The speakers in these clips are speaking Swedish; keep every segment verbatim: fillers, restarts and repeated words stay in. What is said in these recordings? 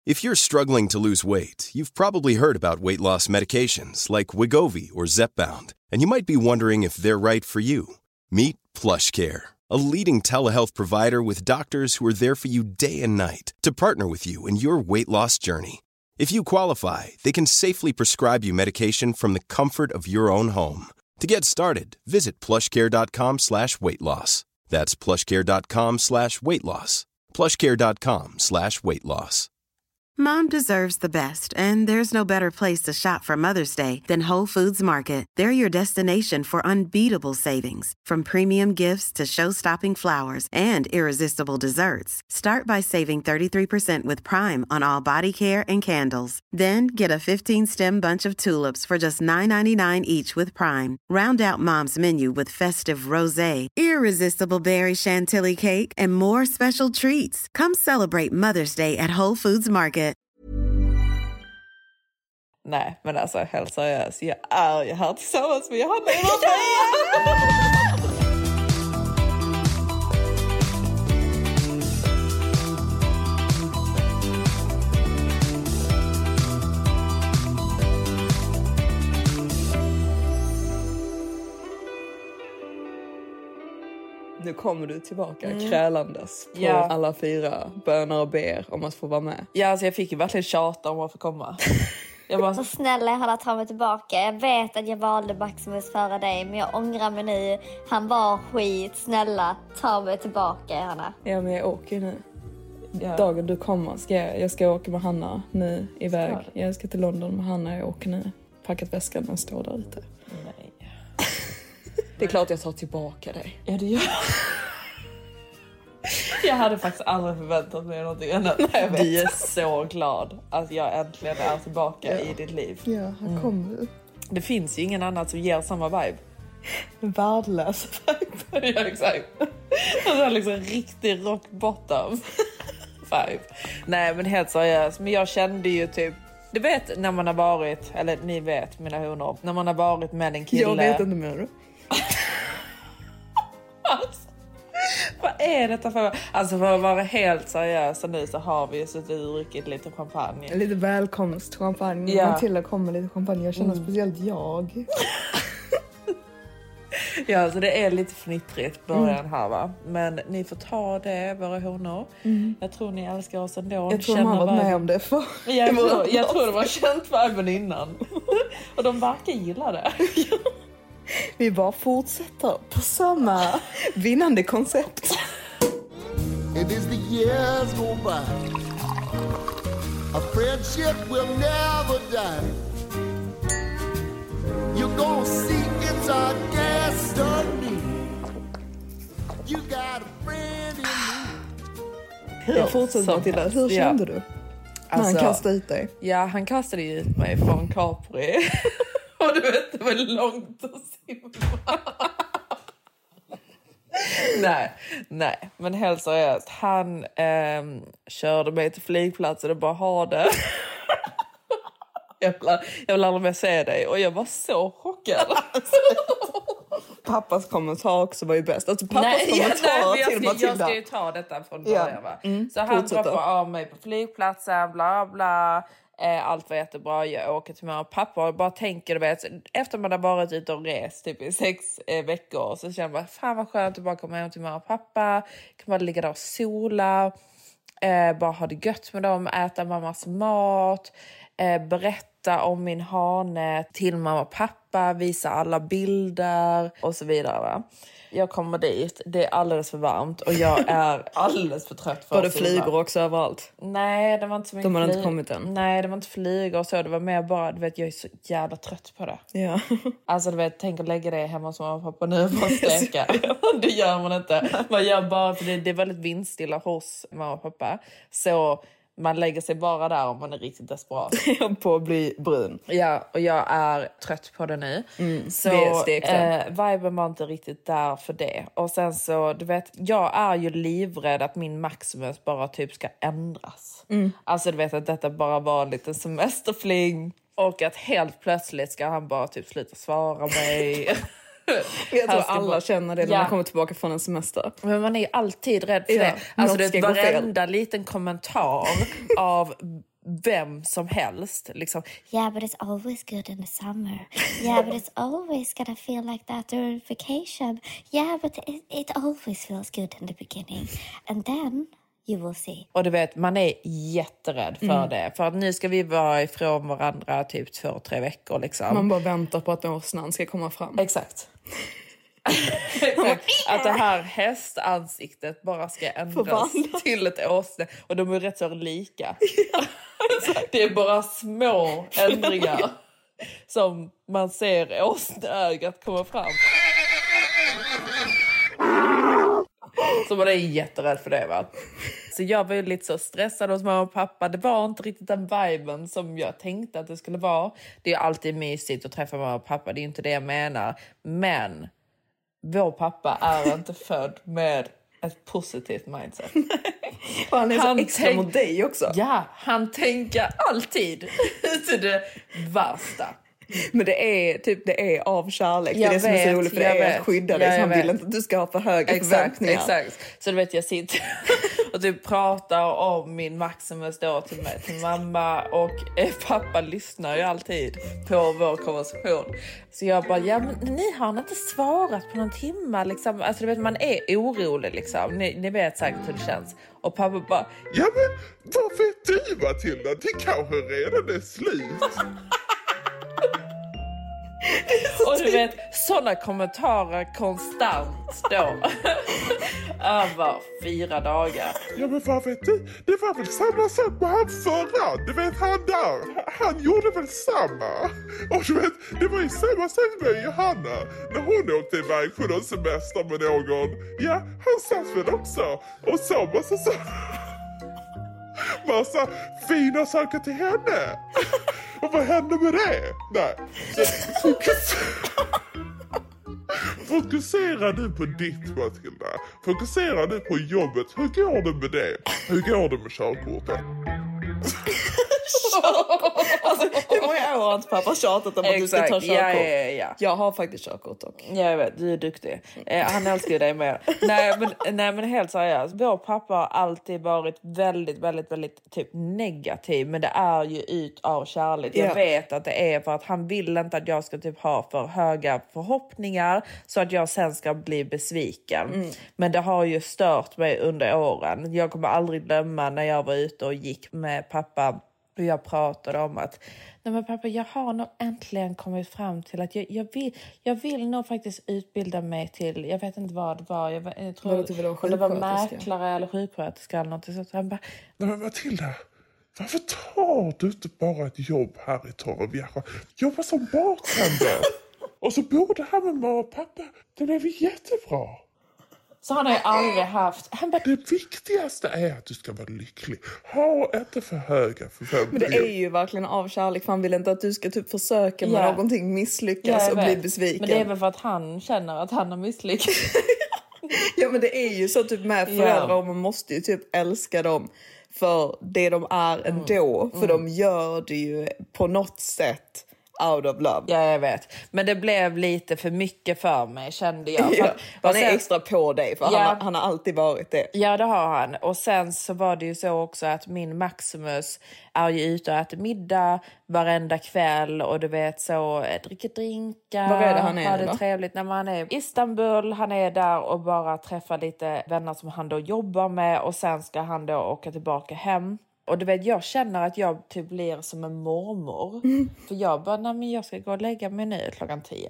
If you're struggling to lose weight, you've probably heard about weight loss medications like Wegovy or Zepbound, and you might be wondering if they're right for you. Meet PlushCare, a leading telehealth provider with doctors who are there for you day and night to partner with you in your weight loss journey. If you qualify, they can safely prescribe you medication from the comfort of your own home. To get started, visit plushcare.com slash weight loss. That's plushcare.com slash weight loss. plushcare.com slash weight loss. Mom deserves the best, and there's no better place to shop for Mother's Day than Whole Foods Market. They're your destination for unbeatable savings, from premium gifts to show-stopping flowers and irresistible desserts. Start by saving thirty-three percent with Prime on all body care and candles. Then get a fifteen-stem bunch of tulips for just nine ninety-nine each with Prime. Round out Mom's menu with festive rosé, irresistible berry chantilly cake, and more special treats. Come celebrate Mother's Day at Whole Foods Market. Nej, men alltså helt seriöst. Jag är ju här tillsammans med Johanna. Nu kommer du tillbaka mm. krälandes på ja. alla fyra böner och ber om att få vara med. Ja, alltså jag fick ju verkligen tjata om att få komma. Jag bara så snälla, Hanna, ta mig tillbaka. Jag vet att jag valde Maximus före dig, men jag ångrar mig nu. Han var skit, snälla, ta mig tillbaka, Hanna. Ja, men jag åker nu. Ja. Dagen du kommer ska jag, jag ska åka med Hanna nu iväg. Jag ska till London med Hanna, jag åker nu. Packat väskan och står där ute. Nej. Det är klart jag tar tillbaka dig. Ja, det gör jag. Jag hade faktiskt aldrig förväntat mig någonting annat. Nej, du är så glad att jag äntligen är tillbaka ja. i ditt liv. Ja, han mm. kommer. Det finns ju ingen annan som ger samma vibe. En värdelös vibe. Ja, exakt. Det är liksom en riktig rock bottom vibe. Nej, men helt seriöst. Men jag kände ju typ, du vet när man har varit, eller ni vet mina honor, när man har varit med en kille. Jag vet inte mer. Alltså, vad är detta för? Alltså för att vara helt seriös nu så har vi ju suttit och druckit lite champagne. Lite välkomst champagne. Ja. Matilda kommer lite champagne. Jag känner mm. speciellt jag. Ja, så det är lite fnittrigt början mm. här va. Men ni får ta det, våra honor. Mm. Jag tror ni älskar oss ändå. Jag tror man har varit med om det för. Jag tror, jag tror de har känt viben innan. Och de verkar gilla det. Ja. Vi bara fortsätter på samma vinnande koncept. It is the years go by. A friendship will never die. You're gonna see it's our destiny. You got a friend in me. Jag fortsätter till det. Hur kände ja. du? När alltså, han kastade ut dig? Ja, han kastade ut mig från Capri. Och du vet, det var långt att simma. nej, nej. Men helt seriöst. Han eh, körde mig till flygplatsen och bara ha det. jag, vill, jag vill aldrig mer se dig. Och jag var så chockad. Pappas kommentar också var ju bäst. Alltså pappas nej, kommentar nej, till Matilda. Jag ska ju ta detta från början ja. va. Mm, så han droppade av mig på flygplatsen, bla bla. Allt var jättebra, jag åker till mamma och pappa och bara tänker, du vet, efter man har varit ute och rest typ i sex eh, veckor så känner man, fan vad skönt att bara komma hem till mamma och pappa, kan bara ligga där och sola, eh, bara ha det gött med dem, äta mammas mat, eh, berätta om min hane till mamma och pappa, visa alla bilder och så vidare va. Jag kommer dit, det är alldeles för varmt och jag är alldeles för trött för att det flyger också överallt? Nej, det var inte så mycket. De har flyg... inte kommit än? Nej, det var inte flyger och så. Det var mer bara, du vet, jag är så jävla trött på det. Ja. Alltså, du vet, tänk att lägga det hemma hos mamma och pappa nu och bara steka. Det gör man inte. Man gör bara, för det, det är väldigt vindstilla hos mamma och pappa. Så man lägger sig bara där om man är riktigt desperat. På att bli brun. Ja, och jag är trött på det nu. Mm, så eh, viben var inte riktigt där för det. Och sen så, du vet, jag är ju livrädd att min Maximus bara typ ska ändras. Mm. Alltså du vet att detta bara var en liten semesterfling. Och att helt plötsligt ska han bara typ sluta svara mig. Jag tror alla bara känner det när ja. man kommer tillbaka från en semester. Men man är ju alltid rädd för ja, det. Alltså det är varenda liten kommentar av vem som helst. Liksom. Yeah, but it's always good in the summer. Yeah, but it's always gonna feel like that during vacation. Yeah, but it, it always feels good in the beginning. And then you will see. Och du vet, man är jätterädd för mm. det. För att nu ska vi vara ifrån varandra typ två, tre veckor. Liksom. Man bara väntar på att åsnan ska komma fram. Exakt. Exakt. Att det här hästansiktet bara ska ändras Förvandla. till ett åsne. Och de är rätt så lika. Ja. Det är bara små ändringar som man ser åsneögat komma fram. Så man är jätterädd för det, va? Så jag var ju lite så stressad hos mamma och pappa. Det var inte riktigt den viben som jag tänkte att det skulle vara. Det är alltid mysigt att träffa mamma och pappa. Det är inte det jag menar. Men vår pappa är inte född med ett positivt mindset. Och han är så han extra tänk- mot dig också. Ja, han tänker alltid till det värsta. Men det är typ det är av kärlek. Jag det är det som är så roligt för det är att skydda dig. Ja, så han vet. vill inte att du ska ha för höga exakt, förväntningar. Exakt. Så du vet, jag sitter och typ pratar om min Maximus då till, mig, till mamma. Och eh, pappa lyssnar ju alltid på vår konversation. Så jag bara, ja men ni har inte svarat på någon timme liksom. Alltså du vet, man är orolig liksom. Ni, ni vet säkert hur det känns. Och pappa bara, ja men vad vet du, Matilda? Det kanske redan är slut. Och du vet, sådana kommentarer konstant då. Över fyra dagar. Ja men vad vet du? Det var väl samma sak med han förra. Du vet han där. Han gjorde väl samma. Och du vet, det var ju samma sak med Johanna. När hon åkte iväg på någon semester med någon. Ja, han satt väl också. Och sa massa så. Massa fina saker till henne. Och vad hände med det? Nej. Fokus... Fokusera du på ditt, Matilda. Fokusera du på jobbet. Hur går det med det? Hur går det med körkortet? Alltså, hur många år har inte pappa tjatat om att du ska ta körkort? Ja, ja, ja. Jag har faktiskt körkort dock. Ja, jag vet, du är duktig. Eh, han älskar ju dig mer. nej, men, nej, men helt seriöst. Vår pappa har alltid varit väldigt, väldigt, väldigt typ negativ. Men det är ju ut av kärlek. Jag yeah. vet att det är för att han vill inte att jag ska typ ha för höga förhoppningar. Så att jag sen ska bli besviken. Mm. Men det har ju stört mig under åren. Jag kommer aldrig glömma när jag var ute och gick med pappa. Och jag pratade om att nej men pappa, jag har nog äntligen kommit fram till att jag, jag, vill, jag vill nog faktiskt utbilda mig till, jag vet inte vad det var, jag, jag tror det, var det var mäklare eller sjuksköterska eller något sånt. Han bara, nej men Matilda, varför tar du inte bara ett jobb här i Torrevieja? Jobba som bartender. Och så bodde han med mamma och pappa. Det blev jättebra. Så han har ju aldrig haft... Han bara, det viktigaste är att du ska vara lycklig. Ha inte för höga förväntningar. Men det är ju verkligen av kärlek. För han vill inte att du ska typ försöka med yeah. någonting, misslyckas yeah, och bli besviken. Men det är väl för att han känner att han har misslyckats. Ja, men det är ju så typ med föräldrar. Yeah. Och man måste ju typ älska dem för det de är ändå. Mm. För mm. de gör det ju på något sätt out of love. Ja, jag vet. Men det blev lite för mycket för mig, kände jag. Ja, för, han sen, är extra på dig, för ja, han, han har alltid varit det. Ja, det har han. Och sen så var det ju så också att min Maximus är ju ute och äter middag varenda kväll. Och du vet så, dricker drinkar. Var är det han är har det då? Trevligt när man är i Istanbul. Han är där och bara träffar lite vänner som han då jobbar med. Och sen ska han då åka tillbaka hem. Och du vet, jag känner att jag typ blir som en mormor. Mm. För jag bara, nej men jag ska gå och lägga mig nu klockan tio.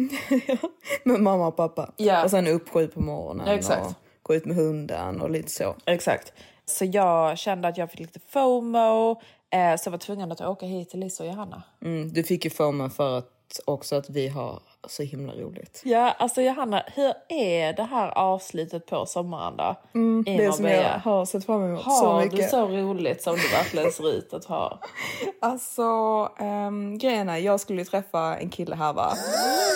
Med mamma och pappa. Ja. Och sen upp sju på morgonen. Exakt. Och gå ut med hunden och lite så. Exakt. Så jag kände att jag fick lite FOMO. Eh, så jag var tvungen att åka hit till Lisa och Johanna. Mm, du fick ju FOMO för att också att vi har så himla roligt. Ja, alltså Johanna, hur är det här avslutet på sommaren då? Mm, det som jag har sett fram emot har så mycket. Har du så roligt som du verkligen ser ut att ha? Alltså, um, grejen är, jag skulle träffa en kille här va?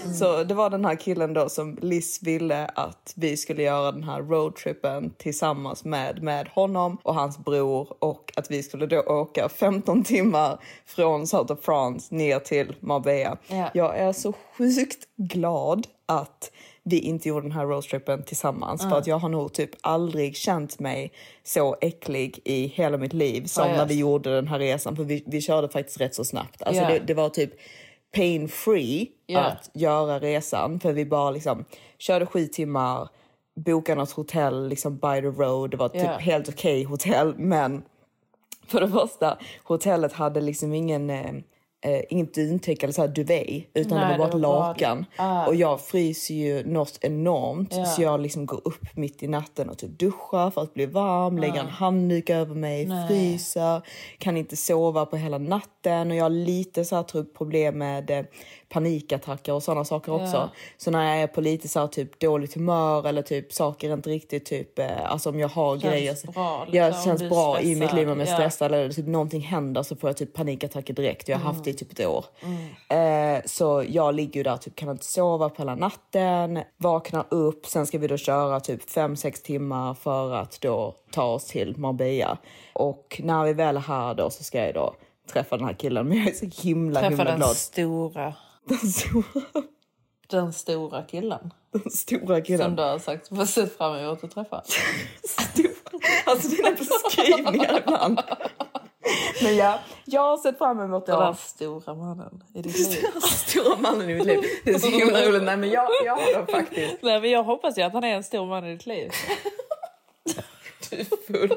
Mm. Så det var den här killen då som Liz ville att vi skulle göra den här roadtrippen tillsammans med, med honom och hans bror. Och att vi skulle då åka femton timmar från South of France ner till Marbella. Yeah. Jag är så sjukt glad att vi inte gjorde den här roadtrippen tillsammans. Mm. För att jag har nog typ aldrig känt mig så äcklig i hela mitt liv som oh, yes. när vi gjorde den här resan. För vi, vi körde faktiskt rätt så snabbt. Alltså yeah. det, det var typ pain free yeah. att göra resan. För vi bara liksom körde sju timmar, bokade något hotell liksom by the road. Det var typ yeah. helt okej okay hotell. Men för det första, hotellet hade liksom ingen... Eh, Uh, inget dyntäcke eller så här duvet, utan Nej, det var bara ett lakan. Ah. Och jag fryser ju något enormt. Yeah. Så jag liksom går upp mitt i natten och typ duschar för att bli varm. Ah. Lägger en handduk över mig, Nej. fryser. Kan inte sova på hela natten. Och jag har lite så här tror jag, problem med eh, panikattacker och sådana saker också. Yeah. Så när jag är på lite så här, typ dåligt humör eller typ saker inte riktigt typ, eh, alltså om jag har känns grejer. Bra, liksom, jag känns bra stressad. I mitt liv om jag är stressad yeah. eller typ någonting händer så får jag typ panikattacker direkt. Jag har mm. haft det i typ ett år. Mm. Eh, så jag ligger ju där typ kan inte sova på hela natten. Vaknar upp. Sen ska vi då köra typ fem sex timmar för att då ta oss till Marbella. Och när vi väl är här då så ska jag då träffa den här killen. Men jag är så himla träffa himla den glad. Stora. Den stora. Den stora killen. Den stora killen. Som du har sagt. Vad sett fram emot att träffa. Stora. Alltså dina beskrivningar ibland. Men ja, jag har sett fram emot det. Den stora mannen i ditt liv. Den stora mannen i mitt liv. Det är så himla roligt. Nej, men jag, jag har det faktiskt. Nej, men jag hoppas ju att han är en stor man i ditt liv. Du är full.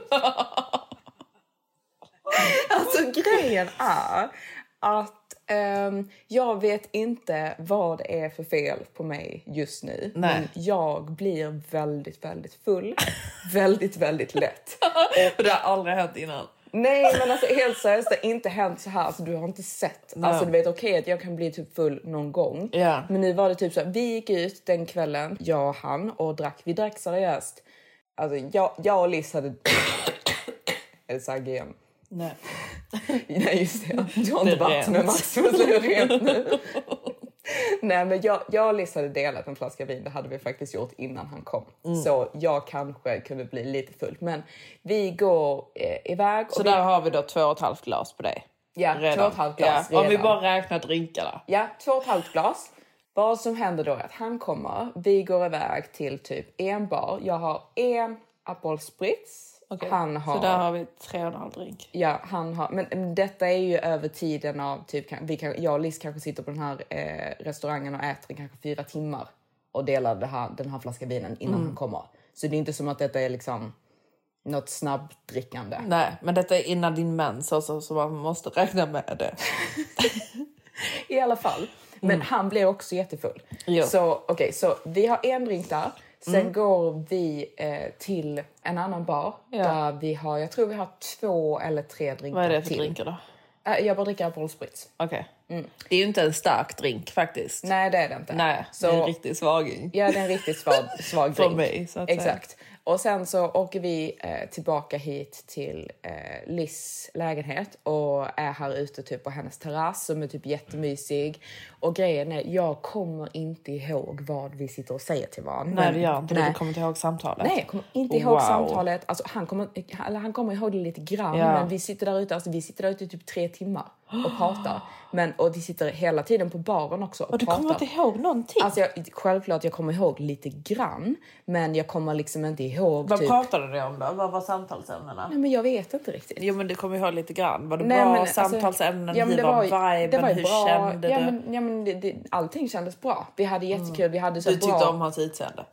Alltså grejen är att um, jag vet inte vad det är för fel på mig just nu. Nej. Men jag blir väldigt, väldigt full. väldigt, väldigt lätt. Och det har aldrig hänt innan. Nej, men alltså helt seriöst, det har inte hänt så här. Alltså du har inte sett. No. Alltså du vet okej okay, att jag kan bli typ full någon gång. Yeah. Men nu var det typ så här, vi gick ut den kvällen, jag och han, och drack. Vi drack seriöst. Alltså jag, jag och Liz hade... Är det så här igen? Nej. Nej, just det. Du har inte varit med Maximus, det är rent nu. Nej, men jag, jag och Liz hade delat en flaska vin. Det hade vi faktiskt gjort innan han kom. Mm. Så jag kanske kunde bli lite full. Men vi går eh, iväg. Så och där vi... har vi då två och ett halvt glas på dig. Ja, redan. två och ett halvt glas ja, om vi bara räknar drinkarna. Ja, två och ett halvt glas. Vad som händer då är att han kommer. Vi går iväg till typ en bar. Jag har en Aperol Spritz. Okay. Han har... Så där har vi tre och en halv drink. Ja, han har... Men detta är ju över tiden av... Typ, vi kan, jag och Liz kanske sitter på den här eh, restaurangen och äter kanske fyra timmar. Och delar det här, den här flaskan vinen innan mm. han kommer. Så det är inte som att detta är liksom något snabbdrickande. Nej, men detta är innan din mens. Alltså, så man måste räkna med det. I alla fall. Men mm. han blir också jättefull. Jo. Så okej, okay, så vi har en drink där. Sen mm. går vi eh, till en annan bar. Ja. Där vi har, jag tror vi har två eller tre drinkar. Vad är det för till. drinkar då? Äh, jag bara dricker Aperol Spritz. Okej. Okay. Mm. Det är ju inte en stark drink faktiskt. Nej, det är det inte. Nej, så, det är en riktigt svaging. Ja, det är en riktigt svag, svag drink. För mig, så att exakt. Säga. Och sen så åker vi eh, tillbaka hit till eh, Liz lägenhet och är här ute typ på hennes terrass som är typ jättemysig. Och grejen är, jag kommer inte ihåg vad vi sitter och säger till varandra. Nej, det gör inte. Du kommer inte ihåg samtalet. Nej, jag kommer inte ihåg wow. samtalet. Alltså, han, kommer, eller, han kommer ihåg det lite grann, ja. Men vi sitter där ute, alltså, vi sitter där ute typ tre timmar och pratar. Men, och vi sitter hela tiden på baren också och, och du pratar. kommer inte ihåg någonting? Alltså jag, självklart jag kommer ihåg lite grann. Men jag kommer liksom inte ihåg. Vad typ... pratade du om då? Vad var samtalsämnena? Nej, men jag vet inte riktigt. Jo, men du kommer ihåg lite grann. Var det Nej, bra men, samtalsämnen? Alltså, ja, hur det var, var viben? Det var hur bra. kände ja, du? Men, ja, men det, det, allting kändes bra. Vi hade jättekul. Mm. Vi hade så du tyckte bra... om hans utseende?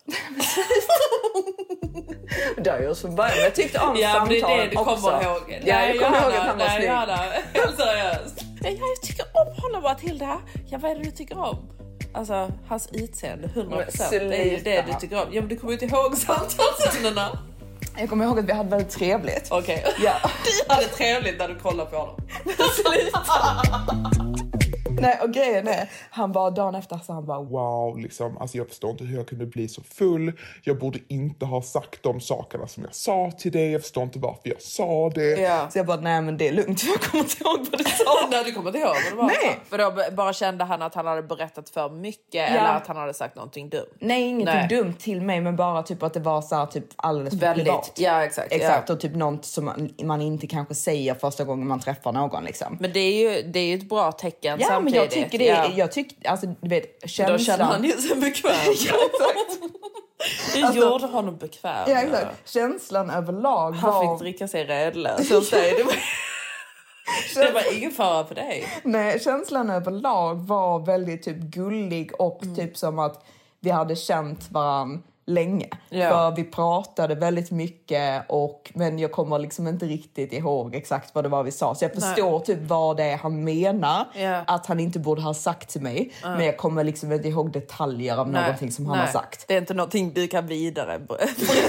Det har jag så börjat. Jag tyckte om ja, samtal också. Ja, det är det du kommer också. ihåg. Nej, ja, jag kommer ihåg att han var snygg. Helt seriöst. Ja, jag tycker om honom, Matilda. Ja, vad är det du tycker om? Alltså, hans utseende, hundra procent. Det är ju det du tycker om. Ja, men du kommer inte ihåg samtalsämnena. Jag kommer ihåg att vi hade väldigt trevligt. Okej. Okay. Ja. Du hade trevligt när du kollade på honom. Sluta. Nej, och grejen är, han bara dagen efter så han bara wow, liksom, alltså jag förstår inte hur jag kunde bli så full. Jag borde inte ha sagt de sakerna som jag sa till dig. Jag förstår inte varför jag sa det. Ja. Så jag bara, nej men det är lugnt, jag kommer inte ihåg vad du sa. Nej, du kommer inte ihåg vad det var. Nej. För då bara kände han att han hade berättat för mycket, ja. Eller att han hade sagt någonting dumt. Nej, ingenting nej. dumt till mig, men bara typ att det var så här, typ alldeles för privat. Ja, exakt. Exakt, ja. och typ något som man, man inte kanske säger första gången man träffar någon liksom. Men det är ju, det är ju ett bra tecken ja, samtidigt. Men jag tycker det, ja. jag tycker, alltså du vet, känslan... Då känner han ju sig bekväm. Ja, exakt. Det alltså, gjorde honom bekväm. Ja, exakt. Känslan överlag han var... Han fick dricka sig redlös. Så det var... det var ingen fara för dig. Nej, känslan överlag var väldigt typ gullig och mm. typ som att vi hade känt varann länge. Ja. För vi pratade väldigt mycket och, men jag kommer liksom inte riktigt ihåg exakt vad det var vi sa. Så jag förstår Nej. typ vad det är han menar. Ja. Att han inte borde ha sagt till mig. Mm. Men jag kommer liksom inte ihåg detaljer av Nej. någonting som han Nej. har sagt. Det är inte någonting du kan vidare berätta.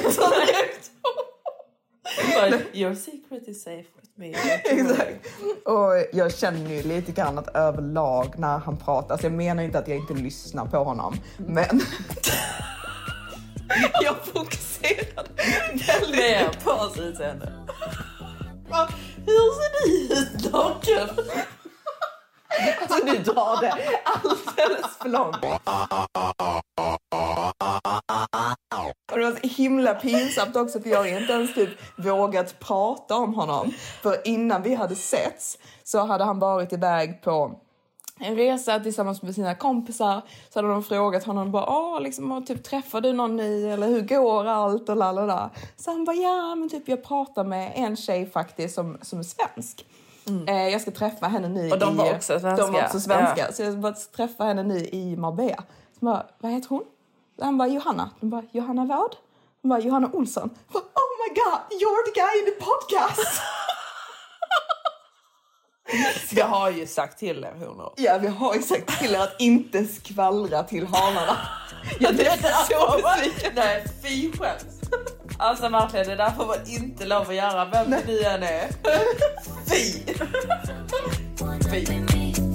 Your secret is safe with me. Exakt. Och jag känner ju lite grann att överlag när han pratar. Alltså jag menar inte att jag inte lyssnar på honom. Men... jag fokuserade väldigt mer på hans utseende. Hur ser du ut naken? Alltså du drar det alldeles för långt. Och det var så himla pinsamt också, för jag har inte ens typ vågat prata om honom. För innan vi hade setts så hade han varit iväg på en resa tillsammans med sina kompisar. Så hade de frågat honom bara, åh, liksom, typ, träffar du någon ny? Eller hur går allt? Och lalala. Så han bara, ja, men typ jag pratar med en tjej faktiskt som, som är svensk. Mm. Eh, jag ska träffa henne nu. Och de var i, också svenska. De var också svenska. Ja. Så jag ska träffa henne nu i Marbella. Så bara, vad heter hon? Så han bara, Johanna. De bara, Johanna vad? De bara, Johanna Olsson. Bara, oh my god, you're the guy in the podcast. Vi har ju sagt till er honor. Ja, vi har ju sagt till er att inte skvallra till hanarna. Ja, det är så besviken. Nej, fy skämt. Alltså verkligen, det där får man inte lov att göra. Vem det nu än är. Fy! Fy!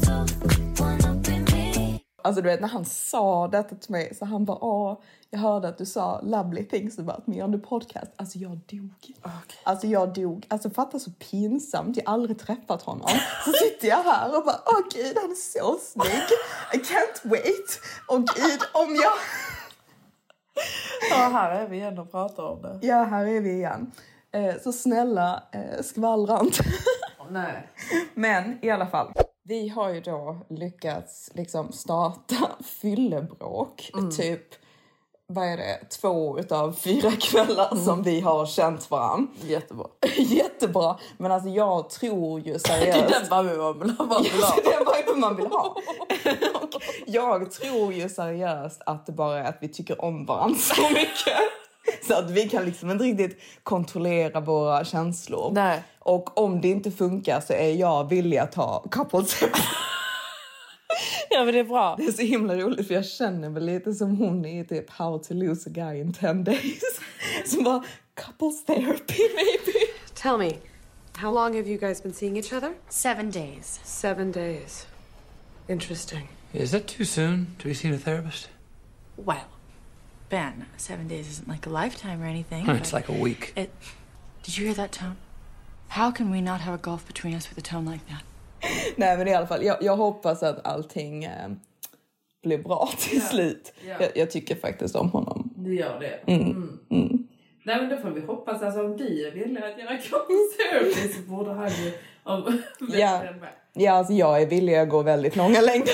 Alltså du vet, när han sa detta till mig så han bara, åh, jag hörde att du sa lovely things about me on the podcast. Alltså jag dog. Okay. Alltså jag dog. Alltså fatta så pinsamt. Jag har aldrig träffat honom. Så sitter jag här och bara, åh gud, han är så snygg. I can't wait. Och gud, om jag... Ja, här är vi igen och pratar om det. Ja, här är vi igen. Eh, så snälla, eh, skvallra inte. Nej. Men i alla fall. Vi har ju då lyckats liksom starta fyllebråk. Mm. Typ, vad är det? Två utav fyra kvällar mm. som vi har känt varann. Jättebra. Jättebra. Men alltså jag tror ju seriöst... Det är den man vill ha. Man vill ha. Det är den man vill ha. Och jag tror ju seriöst att det bara är att vi tycker om varandra så mycket. Så att vi kan liksom inte riktigt kontrollera våra känslor. Nej. Och om det inte funkar så är jag villig att ta couples. Ja, men det är bra. Det är så himla roligt för jag känner väl lite som hon i typ How to lose a guy in ten days. Som bara, couples therapy maybe. Tell me, how long have you guys been seeing each other? Seven days. Seven days. Interesting. Is that too soon to be seeing a therapist? Well, Ben, seven days isn't like a lifetime or anything. It's like a week. It, did you hear that tone? How can we not have a gulf between us with a tone like that? Nej, men i alla fall, jag, jag hoppas att allting eh, blir bra till yeah. slut. Yeah. Jag, jag tycker faktiskt om honom. Du gör det? Mm. Mm. Mm. Nej, men då får vi hoppas. Alltså, om du är villig att göra couples så borde han ju... Om, ja, ja alltså, jag är villig att gå väldigt långa längder.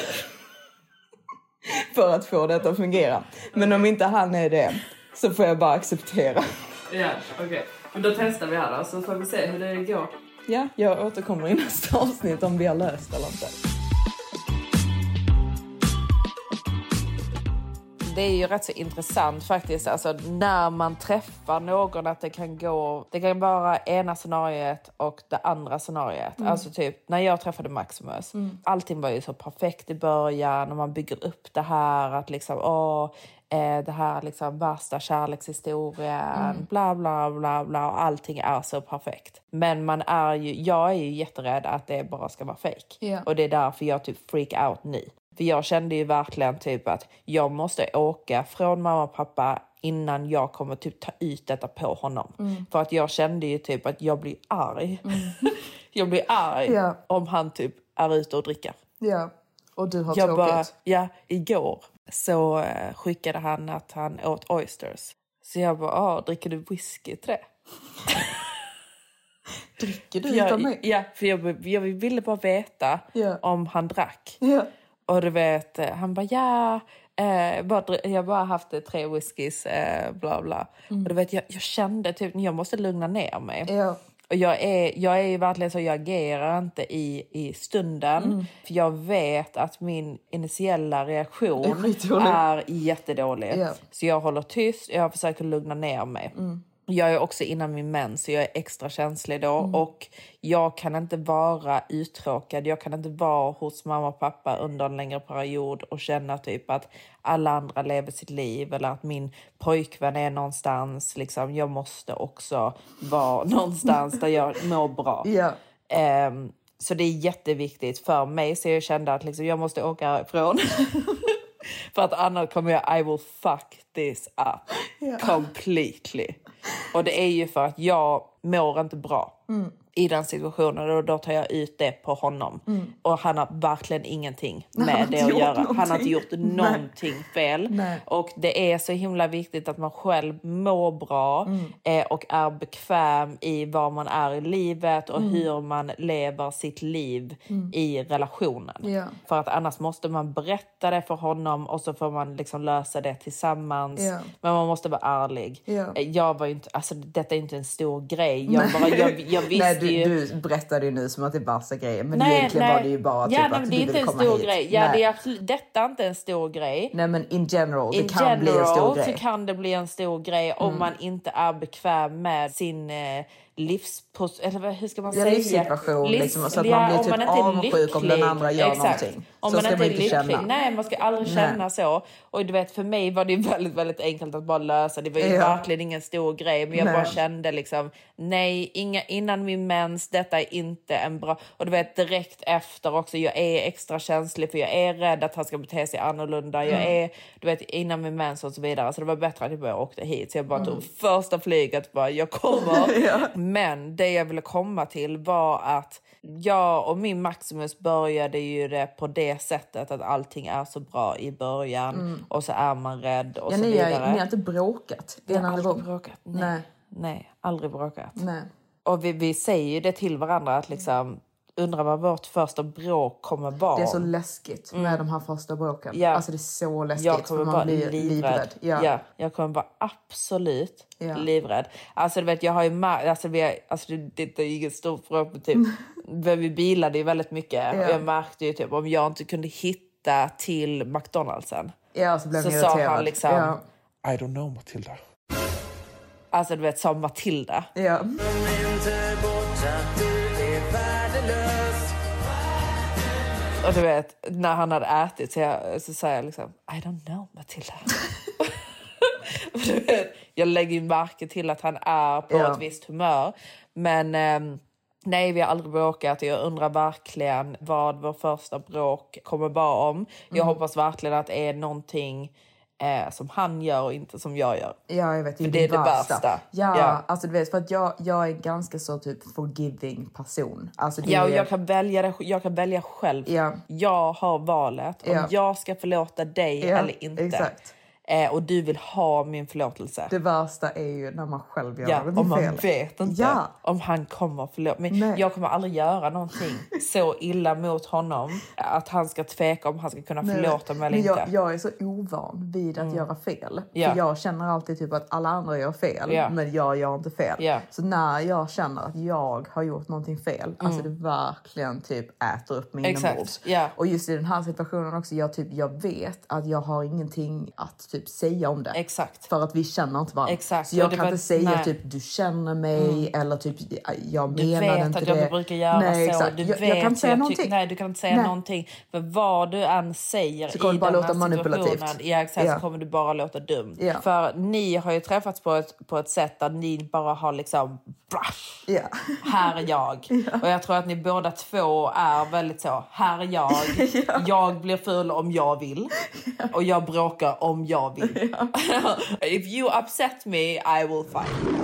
För att få detta att fungera. Men om inte han är det så får jag bara acceptera. Ja, okej. Okay. Men då testar vi här då, så får vi se hur det går. Ja, jag återkommer i nästa avsnitt om vi har löst eller inte. Det är ju rätt så intressant faktiskt, alltså när man träffar någon, att det kan gå, det kan vara ena scenariet och det andra scenariet. Mm. Alltså typ när jag träffade Maximus, mm. allting var ju så perfekt i början och man bygger upp det här att liksom, åh, eh, det här liksom värsta kärlekshistorien, mm. bla bla bla bla, och allting är så perfekt. Men man är ju, jag är ju jätterädd att det bara ska vara fake. Yeah. Och det är därför jag typ freak out nu. För jag kände ju verkligen typ att jag måste åka från mamma och pappa innan jag kommer typ ta ut detta på honom. Mm. För att jag kände ju typ att jag blir arg. Mm. jag blir arg yeah. om han typ är ute och dricker. Ja, yeah. Och du har jag tråkigt. Bara, ja, igår så uh, skickade han att han åt oysters. Så jag bara, ah, dricker du whisky till det? Dricker du jag, utan mig? Ja, för jag, jag ville bara veta yeah. om han drack. Yeah. Och du vet, han bara, ja, eh, bara, jag har bara haft tre whiskys, eh, bla bla. Mm. Och du vet, jag, jag kände typ, jag måste lugna ner mig. Yeah. Och jag är, jag är ju verkligen så, jag agerar inte i, i stunden. Mm. För jag vet att min initiella reaktion är, är jättedålig. Yeah. Så jag håller tyst, jag försöker lugna ner mig. Mm. Jag är också innan min mens, så jag är extra känslig då. Mm. Och jag kan inte vara uttråkad. Jag kan inte vara hos mamma och pappa under en längre period och känna typ att alla andra lever sitt liv. Eller att min pojkvän är någonstans. Liksom, jag måste också vara någonstans där jag mår bra. Yeah. Um, så det är jätteviktigt för mig. Så jag kände att liksom, jag måste åka ifrån. För att annars kommer jag, I will fuck this up yeah. completely. Och det är ju för att jag mår inte bra mm. i den situationen. Och då tar jag ut det på honom. Mm. Och han har verkligen ingenting med det att göra. Någonting. Han har inte gjort någonting Nej. fel. Nej. Och det är så himla viktigt att man själv mår bra. Mm. Eh, och är bekväm i vad man är i livet. Och mm. hur man lever sitt liv mm. i relationen. Yeah. För att annars måste man berätta det för honom. Och så får man liksom lösa det tillsammans. Yeah. Men man måste vara ärlig. Yeah. Eh, jag var ju inte, alltså detta är inte en stor grej. Jag, bara, jag, jag visste Nej, du, ju... du berättade ju nu som att det är värsta grejer. Men nej, egentligen nej. var det ju bara typ ja, att nej, du det är ville inte komma en stor hit. grej. Ja, det är absolut, detta är inte en stor grej. Nej, men in general, in det kan general, bli en stor grej. så kan det bli en stor grej om mm. man inte är bekväm med sin eh, livspos... Eller hur ska man ja, säga? Livssituation, Livs, liksom, så att ja, man blir typ avundsjuk om den andra gör Exakt. någonting. Om så man ska inte man är inte lycklig. känna. Nej, man ska aldrig Nej. känna så. Och du vet, för mig var det väldigt, väldigt enkelt att bara lösa. Det var ju ja. verkligen ingen stor grej. Men jag nej. bara kände liksom, nej, inga, innan min mens, detta är inte en bra... Och du vet, direkt efter också, jag är extra känslig för jag är rädd att han ska bete sig annorlunda. Jag mm. är, du vet, innan min mens och så vidare. Så det var bättre att jag bara åkte hit. Så jag bara mm. tog första flyget, bara, jag kommer. ja. Men det jag ville komma till var att jag och min Maximus började ju det på det sättet att allting är så bra i början mm. och så är man rädd och ja, så ni vidare. Är, ni har inte bråkat? Vi har aldrig bråkat. Nej. Nej. Nej, aldrig bråkat. Nej. Och vi, vi säger ju det till varandra att liksom undrar vad vårt första bråk kommer vara. Det är så läskigt med mm. de här första bråken. Ja. Alltså det är så läskigt. Jag kommer för man vara blir livrädd. livrädd. Ja. Ja, jag kommer vara absolut ja. livrädd. Alltså du vet, jag har ju mar- alltså, vi har, alltså det, det är ju inget stort bråk men typ vi bilade ju väldigt mycket ja. och jag märkte ju typ om jag inte kunde hitta till McDonald'sen. Ja, så blev så sa han liksom ja. I don't know, Matilda. Alltså du vet, sa Matilda. Ja. Och du vet, när han hade ätit så, jag, så säger jag liksom, I don't know, Matilda. Och du vet, jag lägger ju märke till att han är på ja. ett visst humör. Men eh, nej, vi har aldrig bråkat. Jag undrar verkligen vad vår första bråk kommer vara om. Jag mm. hoppas verkligen att det är någonting eh, som han gör och inte som jag gör. Ja, jag vet. Det är, det, det, är det värsta. värsta. Ja, ja, alltså du vet, för att jag, jag är ganska så typ forgiving person. Alltså, det ja, och är... jag kan välja det, jag kan välja själv. Ja. Jag har valet om ja. jag ska förlåta dig ja, eller inte. Exakt. Eh, och du vill ha min förlåtelse. Det värsta är ju när man själv gör ja, det. Om man fel. vet inte ja. om han kommer förlåta. Men Nej. jag kommer aldrig göra någonting så illa mot honom att han ska tveka om han ska kunna förlåta mig eller jag, inte. Jag är så ovan vid att mm. göra fel. Ja. För jag känner alltid typ att alla andra gör fel. Ja. Men jag gör inte fel. Ja. Så när jag känner att jag har gjort någonting fel. Mm. Alltså det verkligen typ äter upp min inombords. Ja. Och just i den här situationen också. Jag, typ, jag vet att jag har ingenting att typ säga om det. Exakt. För att vi känner inte varandra. Exakt. Så jag kan var, inte säga nej. typ du känner mig mm. eller typ jag menar inte det. Du vet att jag det. brukar göra nej, så. Exakt. Du jag, vet jag kan inte säga jag någonting. Tyck, nej, du kan inte säga nej. någonting. För vad du än säger så kommer i bara den låta här manipulativt. situationen, ja, exakt, ja. så kommer du bara låta dumt. Ja. För ni har ju träffats på ett, på ett sätt där ni bara har liksom brush. Ja. Här är jag. Ja. Och jag tror att ni båda två är väldigt så. Här är jag. Ja. Jag blir full om jag vill. Ja. Och jag bråkar om jag vill. Ja. If you upset me, I will fight.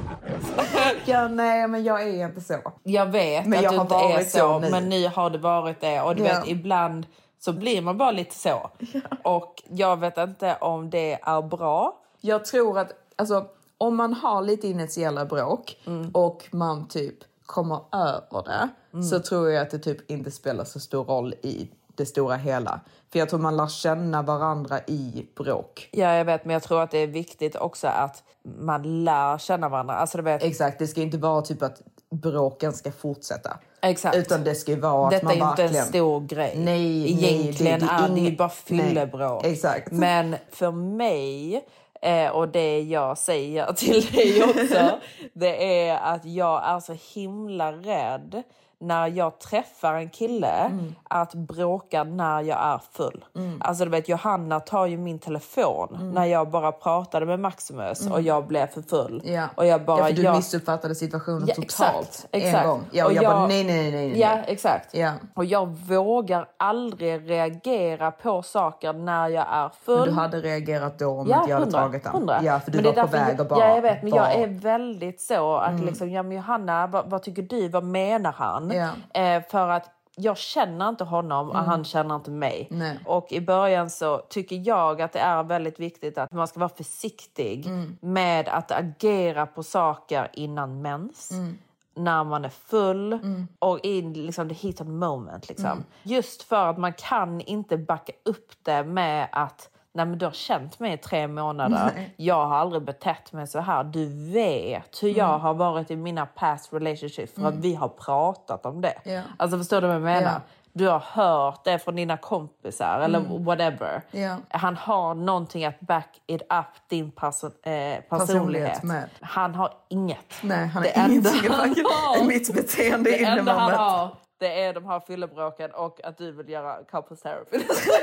Ja, nej, men jag är inte så. Jag vet men att jag du har inte varit är så, så men ni har det varit det. Och du ja. vet, ibland så blir man bara lite så. Ja. Och jag vet inte om det är bra. Jag tror att, alltså, om man har lite initiella bråk mm. och man typ kommer över det mm. så tror jag att det typ inte spelar så stor roll i det stora hela. För jag tror man lär känna varandra i bråk. Ja, jag vet, men jag tror att det är viktigt också att man lär känna varandra. Alltså, du vet... Exakt, det ska inte vara typ att bråken ska fortsätta. Exakt. Utan det ska vara detta att man är verkligen... inte en stor grej. Nej, egentligen nej, det, det är det ing... ju bara fyllebråk. Exakt. Men för mig... Eh, och det jag säger till dig också, det är att jag är så himla rädd när jag träffar en kille mm. att bråka när jag är full. Mm. Alltså du vet, Johanna tar ju min telefon mm. när jag bara pratade med Maximus mm. och jag blev för full. Ja. Och jag bara, ja, för du jag... missuppfattade situationen ja, totalt exakt, exakt. en gång. Ja, och, och jag, jag bara nej, nej, nej, nej. Ja, exakt. Ja. Och jag vågar aldrig reagera på saker när jag är full. Men du hade reagerat då om ja, inte jag hade hundra, tagit den. hundra. Ja, för du men var på väg och bara... Ja, jag vet, men bara... jag är väldigt så att mm. liksom, ja, men Johanna, vad, vad tycker du? Vad menar han? Ja. Eh, för att jag känner inte honom och mm. han känner inte mig. Nej. Och i början så tycker jag att det är väldigt viktigt att man ska vara försiktig mm. med att agera på saker innan mens. Mm. När man är full mm. och i liksom the heat of the moment. Liksom. Mm. Just för att man kan inte backa upp det med att nej, men du har känt mig i tre månader. Nej. Jag har aldrig betett mig så här. Du vet hur mm. jag har varit i mina past relationships. För mm. att vi har pratat om det. Yeah. Alltså förstår du vad jag menar? Yeah. Du har hört det från dina kompisar. Eller mm. whatever. Yeah. Han har någonting att back it up din perso- eh, personlighet. personlighet med. Han har inget. Nej, han har ingenting. Han har mitt beteende det enda han har, det är de här fyllebråken. Och att du vill göra couples therapy.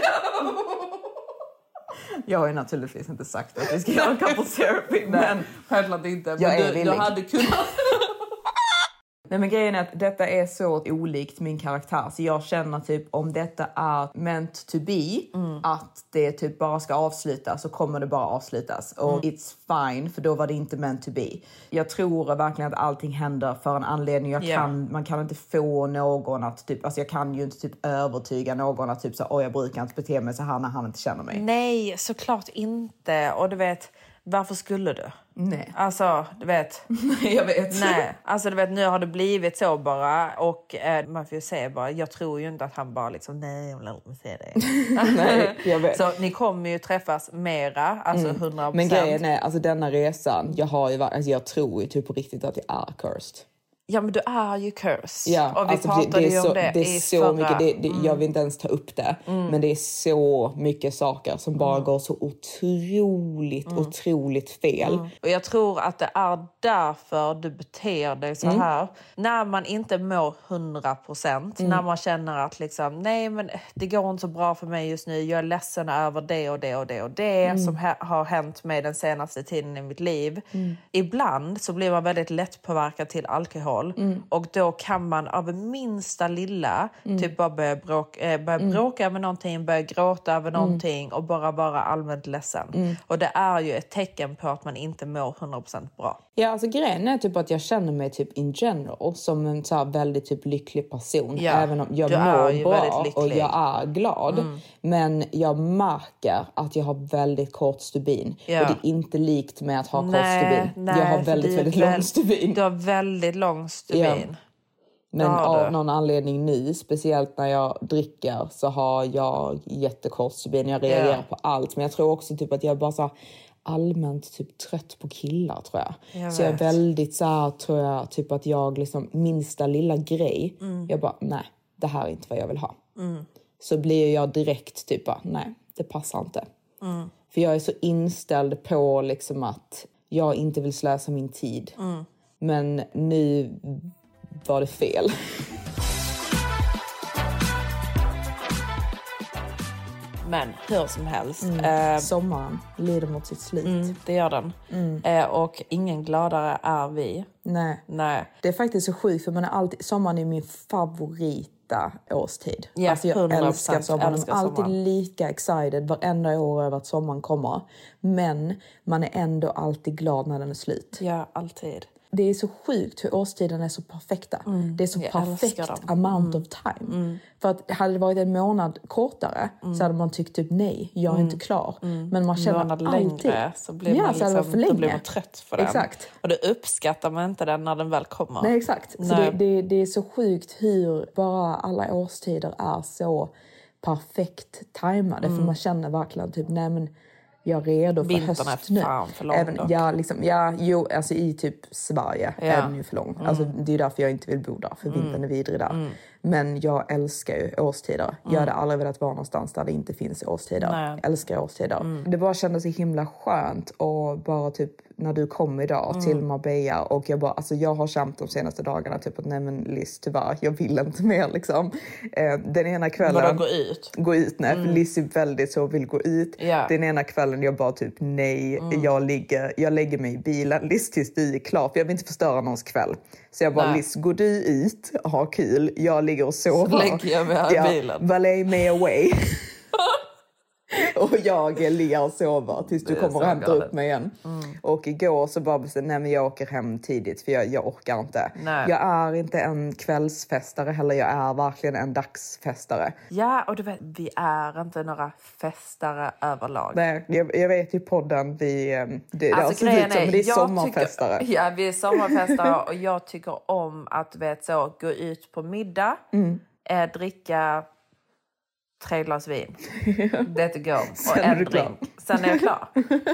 Jag har ju naturligtvis inte sagt att vi ska göra couples therapy. Men självklart inte. Men jag du, är villig. Du hade kunnat. Nej, men grejen är att detta är så olikt min karaktär. Så jag känner typ om detta är meant to be. Mm. Att det typ bara ska avslutas. Så kommer det bara avslutas. Och mm. it's fine. För då var det inte meant to be. Jag tror verkligen att allting händer för en anledning. Jag yeah. kan, man kan inte få någon att typ. Alltså jag kan ju inte typ övertyga någon att typ så. Åh, jag brukar inte bete mig så här när han inte känner mig. Nej, såklart inte. Och du vet, varför skulle du? Nej. Alltså, du vet. Nej, jag vet. Nej, alltså du vet, nu har det blivit så bara. Och eh, man får ju säga bara, jag tror ju inte att han bara liksom, nej, jag vill aldrig se det. Nej, jag vet. Så ni kommer ju träffas mera, alltså mm. hundra procent. Men grejen är, alltså denna resan, jag har ju alltså jag tror ju typ på riktigt att jag är cursed. Ja, men du är ju cursed. Ja, och vi alltså, pratade det, det ju om så, det, det är i så förra... mycket, det, det, mm. jag vill inte ens ta upp det. Mm. Men det är så mycket saker som bara mm. går så otroligt, mm. otroligt fel. Mm. Och jag tror att det är därför du beter dig så här. Mm. När man inte mår hundra procent. Mm. När man känner att liksom, nej men det går inte så bra för mig just nu. Jag är ledsen över det och det och det och det. Mm. Som ha, har hänt mig den senaste tiden i mitt liv. Mm. Ibland så blir man väldigt lätt påverkad till alkohol. Mm. Och då kan man av minsta lilla mm. typ bara börja, bråka, äh, börja mm. bråka över någonting, börja gråta över mm. någonting och bara vara allmänt ledsen. Mm. Och det är ju ett tecken på att man inte mår hundra procent bra. Ja, alltså grejen är typ att jag känner mig typ in general som en så här väldigt typ lycklig person. Ja. Även om jag mår bra och jag är glad. Mm. Men jag märker att jag har väldigt kort stubin. Ja. Och det är inte likt med att ha nej, kort stubin. Nej, jag har väldigt, väldigt väl, lång stubin. Du har väldigt lång stubin. Ja. Men av någon anledning nu, speciellt när jag dricker, så har jag jättekort stubin. Jag reagerar yeah. på allt. Men jag tror också typ att jag bara så här, allmänt typ trött på killar, tror jag. jag så vet. Jag är väldigt så här, tror jag, typ att jag liksom minsta lilla grej. Mm. Jag bara, nej, det här är inte vad jag vill ha. Mm. Så blir jag direkt typ bara, nej, det passar inte. Mm. För jag är så inställd på liksom att jag inte vill slösa min tid. Mm. Men nu var det fel. Men hur som helst. Mm. Eh, Sommaren lider mot sitt slut. Mm, det gör den. Mm. Eh, och ingen gladare är vi. Nej. Nej. Det är faktiskt så sjukt för man är alltid, sommaren är min favorita årstid. Ja, alltså jag älskar sommaren. Älskar jag är alltid sommaren. lika excited varenda år över att sommaren kommer. Men man är ändå alltid glad när den är slut. Ja, alltid. Det är så sjukt hur årstiden är så perfekta. Mm, det är så perfekt amount mm. of time. Mm. För att hade det varit en månad kortare mm. så hade man tyckt typ nej, jag är mm. inte klar. Mm. Men man känner månad alltid. Längre så blir ja, man, liksom, liksom, för då blir man trött för den. Exakt. Och då uppskattar man inte den när den väl kommer. Nej, exakt. Så nej. Det, det, det är så sjukt hur bara alla årstider är så perfekt tajmade. Mm. För man känner verkligen typ, nej men jag är redo för vintern höst är nu. fan för lång. Även, ja, liksom, ja, jo, alltså i typ Sverige ja. är den ju för lång. Mm. Alltså, det är därför jag inte vill bo där, för vintern mm. är vidrig där. Mm. Men jag älskar ju årstider. Mm. Jag hade aldrig velat vara någonstans där det inte finns årstider. Nej. Jag älskar årstider. Mm. Det bara kändes så himla skönt och bara typ när du kom idag mm. till Marbella och jag bara, alltså jag har känt de senaste dagarna typ att nej men Liz, tyvärr, jag vill inte mer liksom. Eh, den ena kvällen... Bara gå ut? Gå ut, nej. Mm. För Liz är väldigt så vill gå ut. Yeah. Den ena kvällen jag bara typ nej, mm. jag, ligger, jag lägger mig i bilen. Liz tills du är klar, för jag vill inte förstöra någons kväll. Så jag bara, nej. Liz, går du ut, ha kul, jag ligger och sover. Så lägger jag mig här i bilen. Valet me away. Och jag ligger och sover tills du kommer och hämtar upp mig igen. Mm. Och igår så bara bestämde nej men jag åker hem tidigt för jag, jag orkar inte. Nej. Jag är inte en kvällsfestare heller, jag är verkligen en dagsfestare. Ja, och du vet, vi är inte några festare överlag. Nej, jag, jag vet ju podden, vi, det, alltså, det, är, som, det är sommarfestare. Tycker, ja, vi är sommarfestare och jag tycker om att vet så, gå ut på middag, mm. eh, dricka tre glas vin. Det to go. Och en drink. Sen är jag klar.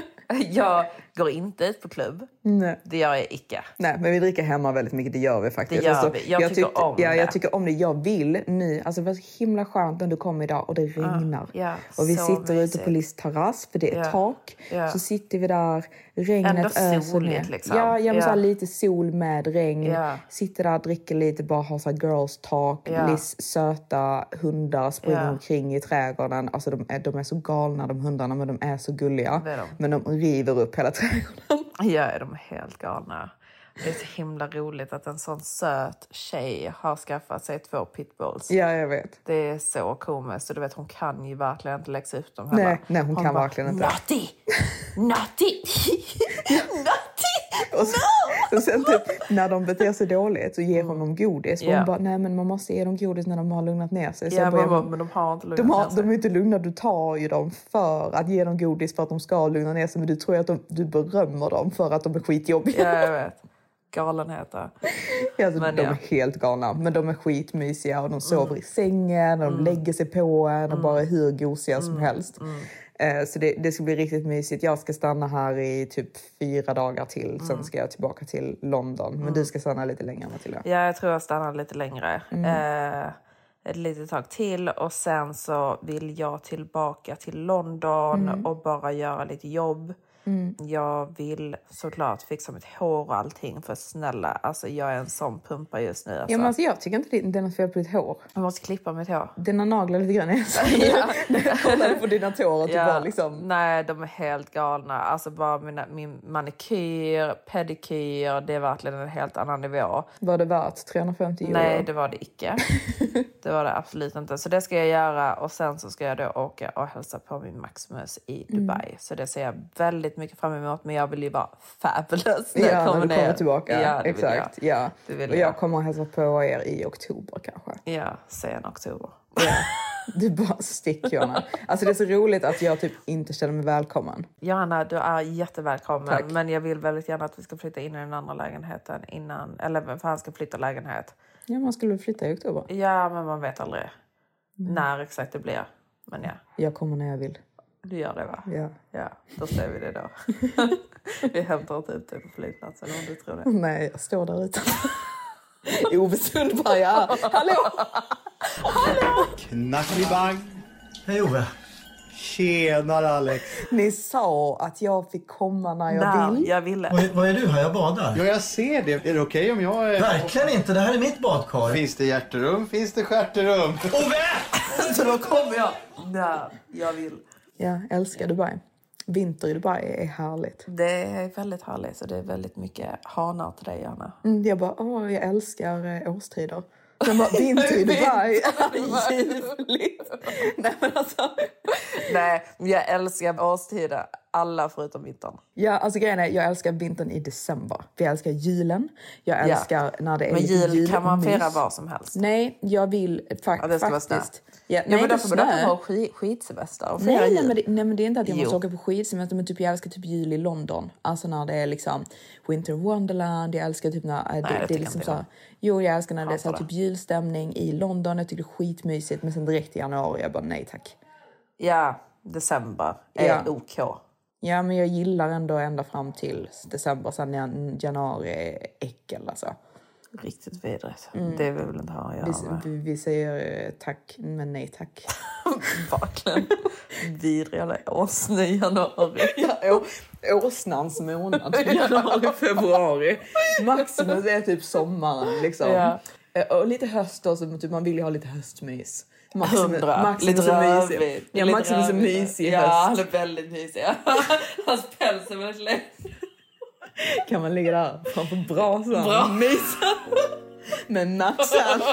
Jag går inte ut på klubb. Nej. Det gör jag icke. Nej, men vi dricker hemma väldigt mycket. Det gör vi faktiskt. Det gör alltså, vi. Jag, jag tycker tyckte, om ja, det. Jag tycker om det. Jag vill nu. Alltså det var så himla skönt när du kom idag och det regnar. Ja, ja, och vi sitter mysigt. ute på Liz terrass för det är ja. tak. Ja. Så sitter vi där. Regnet öser ner. Liksom. Ja, jag ja. Så lite sol med regn. Ja. Sitter där, dricker lite, bara har så här girls talk. Ja. Liz söta hundar springer ja. omkring i trädgården. Alltså de är, de är så galna de hundarna, men de är så gulliga. De. Men de river upp hela trädgården. Ja, de är helt galna. Det är så himla roligt att en sån söt tjej har skaffat sig två pitbulls. Ja, jag vet. Det är så komiskt. Så du vet, hon kan ju verkligen inte läxa ut dem heller. Nej, nej hon, hon kan bara, verkligen inte. Naughty! Naughty! Naughty! Och, så, no! Och sen typ, när de beter sig dåligt så ger hon dem godis. Yeah. Hon bara, nej men man måste ge dem godis när de har lugnat ner sig. Så ja, börjar, men, men de har inte lugnat de har, ner sig. De är inte lugna, du tar ju dem för att ge dem godis för att de ska lugna ner sig. Men du tror att de, du berömmer dem för att de är skitjobbiga. Ja, jag vet. Galenheter. Alltså, men, de ja. är helt galna. Men de är skitmysiga och de sover mm. i sängen. Och de mm. lägger sig på en och mm. bara är hur gosiga mm. som helst. Mm. Eh, så det, det ska bli riktigt mysigt. Jag ska stanna här i typ fyra dagar till. Mm. Sen ska jag tillbaka till London. Men mm. du ska stanna lite längre, Matilda. Ja, jag tror jag stannar lite längre. Mm. Eh, ett litet tag till. Och sen så vill jag tillbaka till London mm. och bara göra lite jobb. Mm. Jag vill såklart fixa mitt hår och allting. För snälla, alltså jag är en sån pumpa just nu alltså. Ja, men alltså, jag tycker inte det, det är något fel på ditt hår. Jag måste klippa mitt hår. Dina naglar lite grann är så. Ja. Jag kollade på dina tår och ja. bara liksom... Nej, de är helt galna. Alltså bara mina, min manikyr, pedikyr, det är verkligen en helt annan nivå. Var det värt trehundrafemtio euro? Nej, det var det icke. Det var det absolut inte. Så det ska jag göra och sen så ska jag då åka och hälsa på min Maximus i Dubai. Mm. Så det ser jag väldigt mycket fram emot, men jag vill ju vara fabulous när ja, jag kommer när du kommer ner. tillbaka. Ja, exakt. Jag. Ja. Det vill och jag, jag kommer att hälsa på er i oktober kanske. Ja, sen oktober. Ja. Du bara stick, Johanna. Alltså det är så roligt att jag typ inte känner mig välkommen. Johanna, du är jättevälkommen. Tack. Men jag vill väldigt gärna att vi ska flytta in i den andra lägenheten innan, eller för han ska flytta lägenhet. Ja, man skulle flytta i oktober. Ja, men man vet aldrig mm. när exakt det blir. Men ja. Jag kommer när jag vill. Du gör det, va? Ja. Ja, då ser vi det då. Vi hämtar inte ut dig på flygplatsen om du tror det. Nej, jag står där ute. Ove Sundberg, ja. Hallå! Hallå! Knackibang. Hej Ove. Tjenare Alex. Ni sa att jag fick komma när jag Nej, vill. jag ville. Vad, vad är du här? Jag badar. Ja, jag ser det. Är det okej okay om jag... Är... Verkligen inte. Det här är mitt badkar. Finns det hjärterum? Finns det stjärterum? Ove! Så då kommer jag. Nej, jag vill. Jag älskar Dubai. Vinter i Dubai är härligt. Det är väldigt härligt. Så det är väldigt mycket hanar till dig, Anna. Mm, jag bara, åh, jag älskar eh, årstider. Sen bara, vinter i Dubai är ljuvligt. Nej, men alltså. Nej, jag älskar årstider. Alla förutom vintern. Ja, alltså grejen är, jag älskar vintern i december. Vi älskar julen. Jag älskar ja. när det är men lite jul julmys. kan man fira vad som helst. Nej, jag vill fa- ja, det ska faktiskt. Vara ja, ja, nej, men därför borde snö. man ha skid- skidsemester och fira nej, jul. nej, men det, nej, men det är inte att jag jo. måste åka på skidsemester. Men typ, jag älskar typ jul i London. Alltså när det är liksom Winter Wonderland. Jag älskar typ när nej, det, det, det är liksom så här, jo, jag älskar när det är så här, typ julstämning i London. Jag tycker det är skitmysigt. Men sen direkt i januari, jag bara nej tack. Ja, december är ja. OK. Ja, men jag gillar ändå ända fram till december. Sen januari är äckel alltså. Riktigt vidrigt. Mm. Det vill väl inte ha att göra vi, med. vi, vi säger tack, men nej tack. Verkligen. Vidriga åsne i januari. Ja, åsnans månad. Januari, februari. Maximus är typ sommaren liksom. Ja. Och lite höst då, så typ man vill ju ha lite höstmys. Maximus, Maximus lite är mysig. Ja, Maximus är mysig i höst. Ja, han är väldigt mysig. Hans päls är väldigt lätt. Kan man ligga där framför brasan? Bra. Mysa. Med Maxan.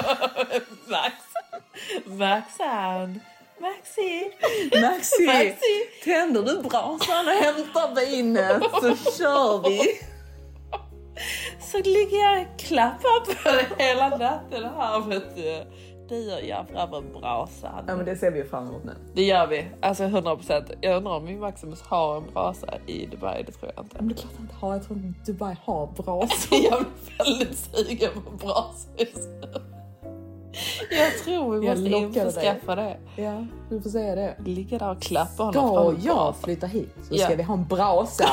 Maxan. Maxi. Maxi. Maxi. Tänder du brasan och hämtar vinet så kör vi. Så ligger jag och klappar på det hela natten här, vet du. Det gör jag framför brasan. Ja, men det ser vi fram emot nu. Det gör vi. Alltså hundra procent. Jag undrar om min Maximus har en brasa i Dubai. Det tror jag inte. Men det är klart att inte har. Jag tror att Dubai har brasor. Jag är väldigt sugen på brasor just nu. Jag tror vi måste införskaffa det. Ja, du får säga det. Ligga där och klappa honom. Ska jag flytta hit så ska ja. vi ha en brasa.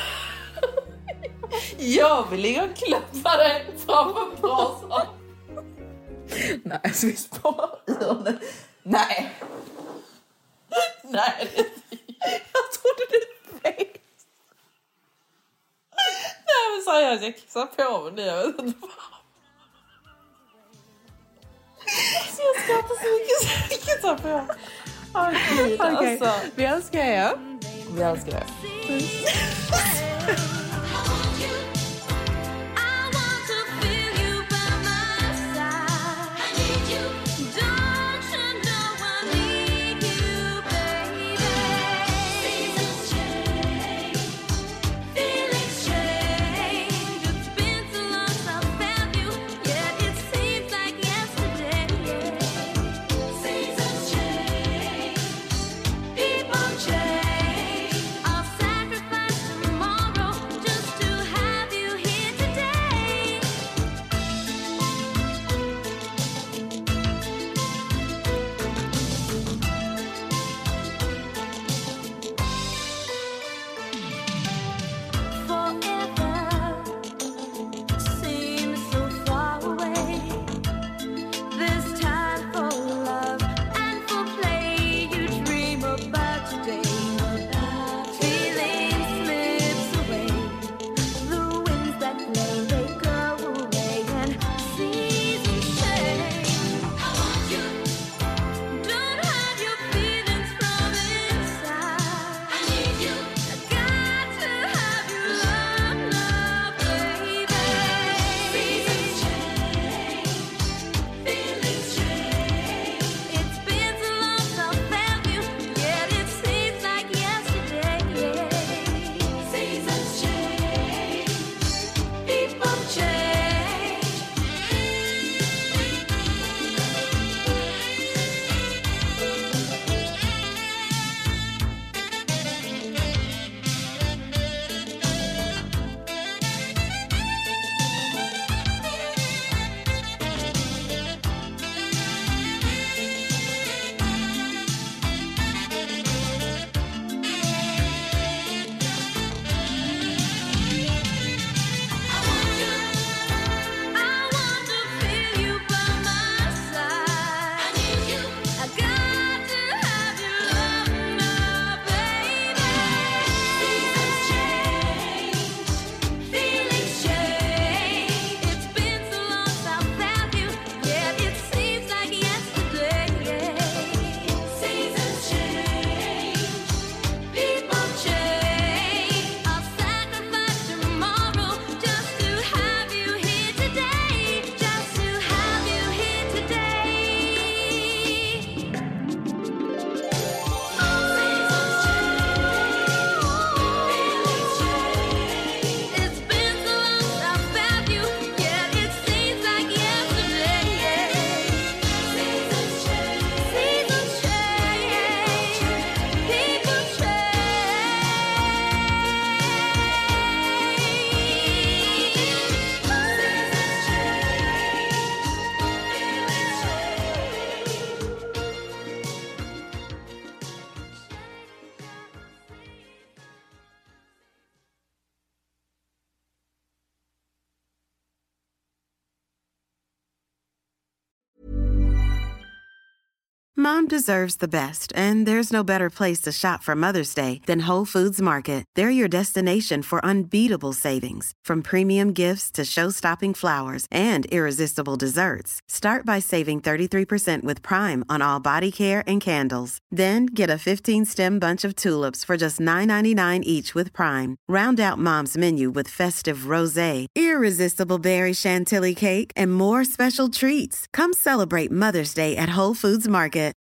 Jag vill ligga och klappa dig framför brasan. Nej, så vi sparar öronen. Nej. Nej, det är jag trodde det vet. Nej, men seriöst, jag kissar på mig nu. Jag vet inte vad. Jag skrattar så mycket så jag kissar på mig. Åh, gud, okay. Alltså. Vi älskar er. Vi älskar er. Mom deserves the best, and there's no better place to shop for Mother's Day than Whole Foods Market. They're your destination for unbeatable savings, from premium gifts to show-stopping flowers and irresistible desserts. Start by saving thirty-three percent with Prime on all body care and candles. Then get a fifteen-stem bunch of tulips for just nine ninety-nine each with Prime. Round out Mom's menu with festive rosé, irresistible berry chantilly cake, and more special treats. Come celebrate Mother's Day at Whole Foods Market.